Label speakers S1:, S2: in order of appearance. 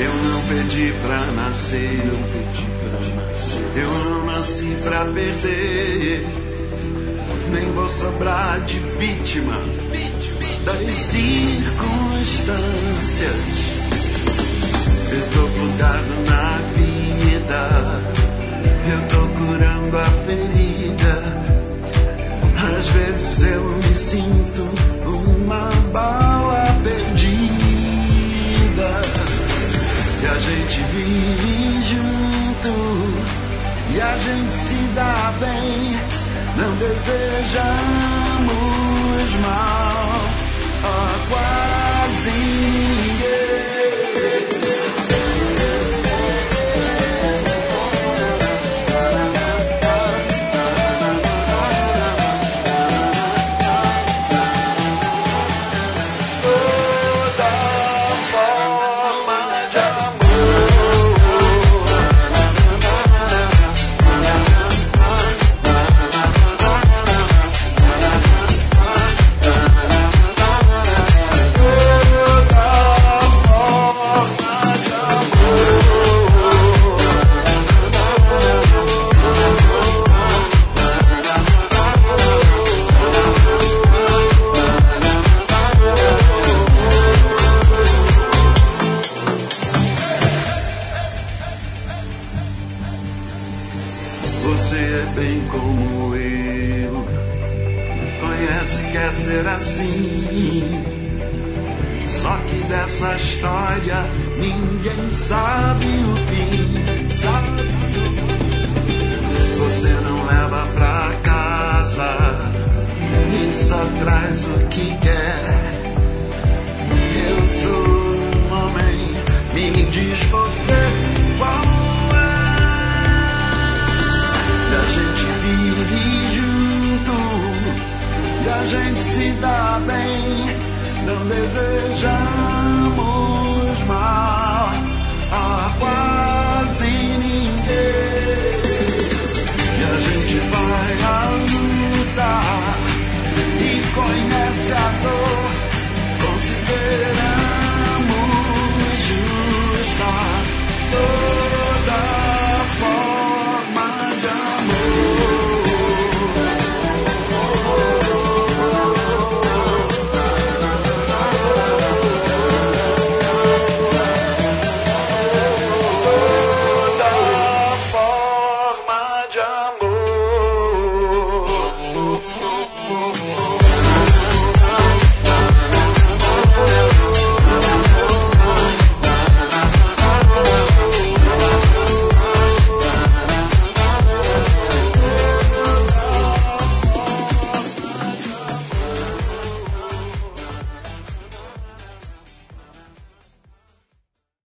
S1: Eu não pedi pra nascer, eu não nasci pra perder. Nem vou sobrar de vítima das circunstâncias. Eu tô plugado na vida, eu tô curando a ferida. Às vezes eu me sinto uma bala perdida. E a gente vive junto, e a gente se dá bem. Não desejamos mal a quase ninguém. Você é bem como eu, conhece, quer ser assim. Só que dessa história ninguém sabe o fim. Você não leva pra casa e só traz o que quer. Eu sou um homem, me diz você qual. A gente vive junto, e a gente se dá bem. Não desejamos